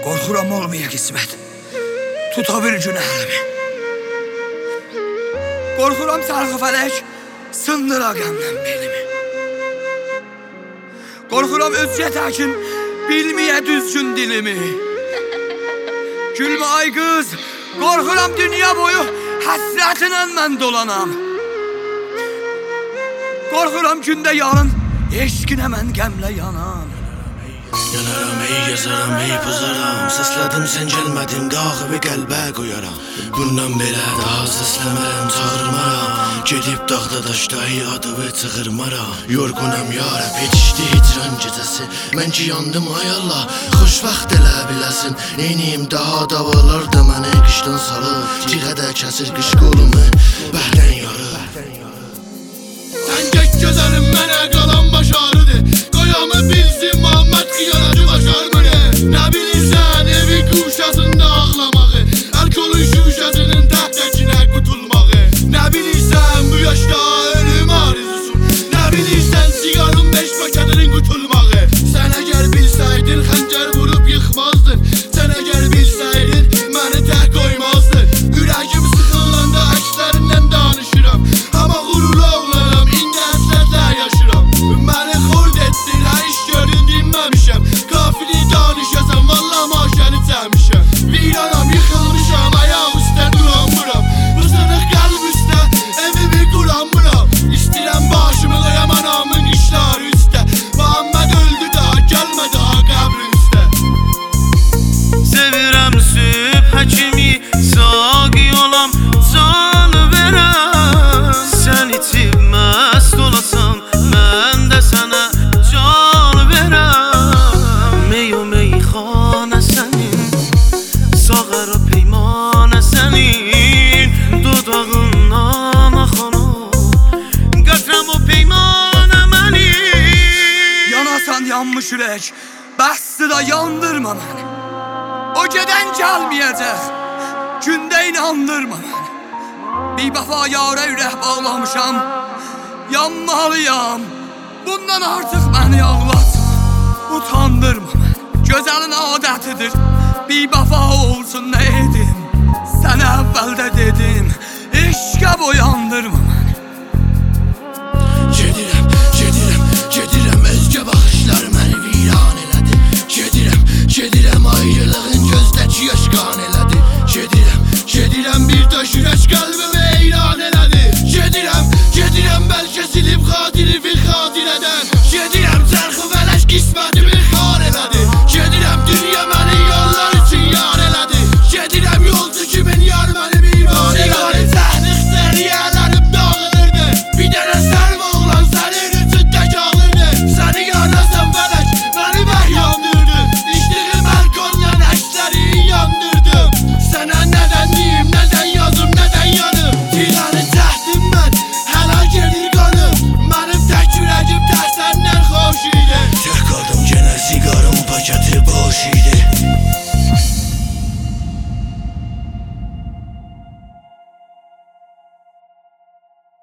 Qorxuram olmaya qismət, tuta bir gün əlimi. Qorxuram sarğı fələk, sındıra qəmdən belimi. Qorxuram özgə təkin, bilməyə düzgün dilimi. Gülmə ay qız, qorxuram dünya boyu, həsrətinlə mən dolanam. Qorxuram gündə yarın, eşqinə mən qəmlə yanam. Yanaram, ey yazaram, ey pozaram. Səslədim, sən gəlmədin, qağıbı qəlbə qoyaram. Bundan belə daha səsləmərəm, çağırmaram. Gedib dağda daşda adımı çığırmaram. Yorğunam yarab, yetişdi hicran gecəsi. Mən ki yandım ay Allah, xoşvaxt elə biləsin. Neyniyim daha davalarda məni qışdan salır. Cihədə kəsir qış qolumu, bəhdən yarır. Sən geç gözəlim, mənə qalan baş ağrıdır. Qoyamı bilsin Muhammed xiyaracı başarmır. Nə bilirsən evin quşasında ağlamağı, alkolun şuşasının təhtəkinə qutulmağı. Nə bilirsən bu yaşda ölüm arzusu, nə bilirsən sigarın 5 paketinin qutulmağı. Sən əgər bilsəydin xəncər vurub yıxmazdın. Sən əgər bilsəydin məni tək qoymazdın. Ürəyim sıxılanda əkslərindən danışıram, amma qururlu oğlanam, indi əslərlə yaşıram. Məni xord etdin, hər iş gördün dinməmişəm. Qafili danışasan, valla maşəni çəmişəm. Viranam, yıxılmışam, ayaq üstə duramıram. Bu sınıq qəlb üstə evimi quramıram. İstəyirəm başımı qoyam anamın işləri üstə. Muhammed öldü daha, gəlmə daha qəbrin üstə. Sevirəm sübhə kimi, saqi olam, canı verəm. Sən içib məst olasan, mən də sənə can verəm. Mey o meyxanə sənin, sağır o peymanə sənin. Dodağından axan o, qətrəm o peymanə mənim. Yanasan yanmış ürək, bəsdir da yandırma məni. O gedən gəlməyəcək, gündə inandırma məni. Bir vəfa yarə ürək bağlamışam, yanmalıyam. Bundan artıq məni ağlatma, utandırma məni. Gözəlin adətidir, bir vəfa olsun nə edim. Sənə əvvəldə dedim, eşqə boyandırma məni. Gedirəm